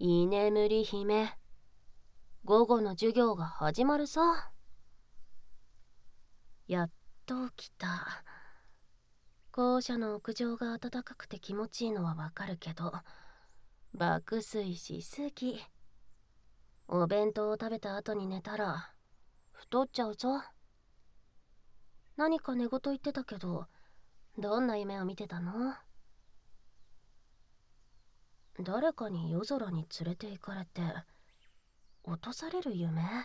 居眠り姫、午後の授業が始まるさ。やっと起きた。校舎の屋上が暖かくて気持ちいいのはわかるけど、爆睡しすぎ。お弁当を食べた後に寝たら太っちゃうぞ。何か寝言言ってたけど、どんな夢を見てたの？誰かに夜空に連れて行かれて落とされる夢？へ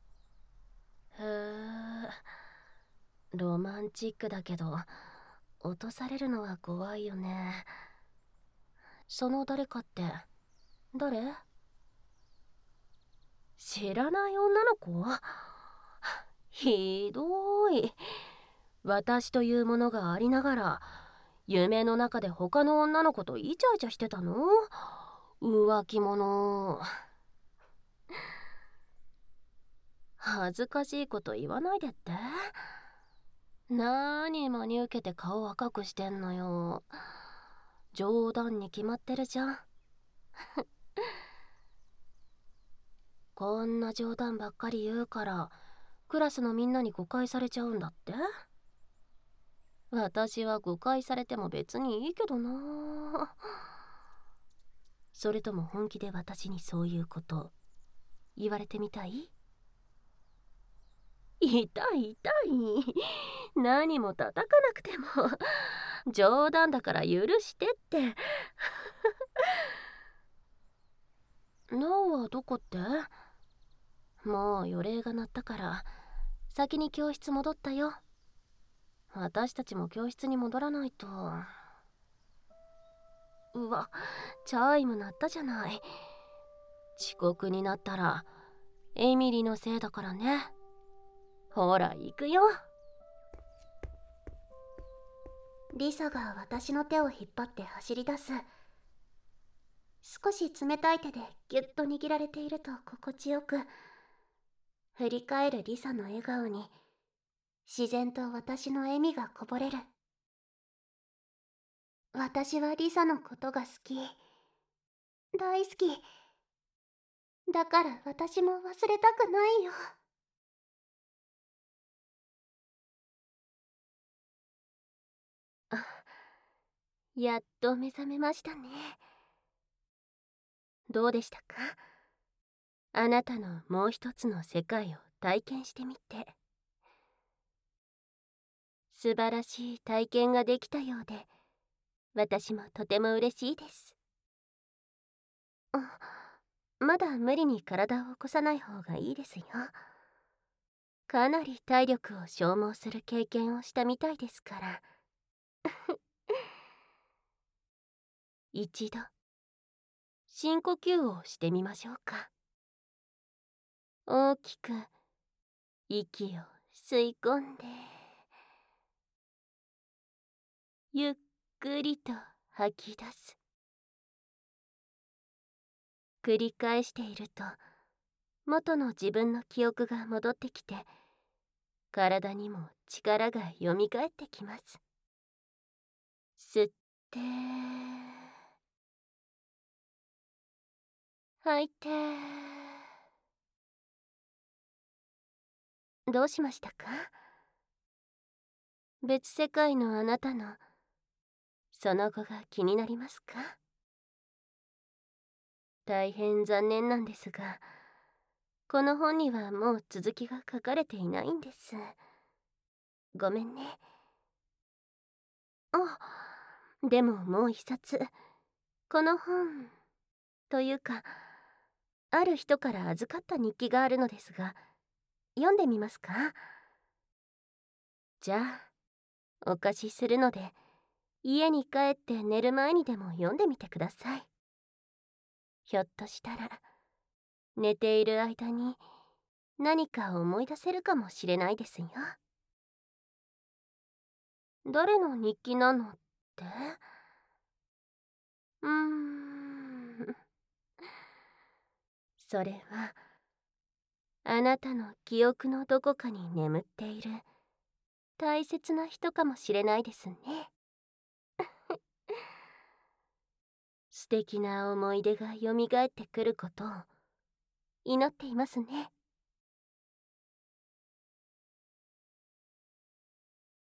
え、ロマンチックだけど落とされるのは怖いよね。その誰かって誰？知らない女の子？ひどい。私というものがありながら夢の中で他の女の子とイチャイチャしてたの？浮気者。恥ずかしいこと言わないでって。なーに真に受けて顔赤くしてんのよ。冗談に決まってるじゃん。こんな冗談ばっかり言うからクラスのみんなに誤解されちゃうんだって。私は誤解されても別にいいけどな。それとも本気で私にそういうこと言われてみたい？痛い痛い。何も叩かなくても冗談だから許してって。なおはどこって？もう予令が鳴ったから先に教室戻ったよ。私たちも教室に戻らないと。うわ、チャイム鳴ったじゃない。遅刻になったらエミリーのせいだからね。ほら行くよ。 リサが私の手を引っ張って走り出す。少し冷たい手でぎゅっと握られていると心地よく、振り返るリサの笑顔に自然と私の笑みがこぼれる。私はリサのことが好き。大好き。だから私も忘れたくないよ。 あ、やっと目覚めましたね。どうでしたか？あなたのもう一つの世界を体験してみて。素晴らしい体験ができたようで、私もとても嬉しいです。まだ無理に体を起こさない方がいいですよ。かなり体力を消耗する経験をしたみたいですから。一度深呼吸をしてみましょうか。大きく息を吸い込んで、ゆっくりと吐き出す。繰り返していると元の自分の記憶が戻ってきて、体にも力がよみがえってきます。吸って吐いて。どうしましたか？別世界のあなたのその後が気になりますか？大変残念なんですが、この本にはもう続きが書かれていないんです。ごめんね。あ、でももう一冊、この本というか、ある人から預かった日記があるのですが、読んでみますか？じゃあお貸しするので、家に帰って寝る前にでも読んでみてください。ひょっとしたら寝ている間に何か思い出せるかもしれないですよ。誰の日記なのって？うーん、それはあなたの記憶のどこかに眠っている大切な人かもしれないですね。 素敵な思い出がよみがえってくることを祈っていますね。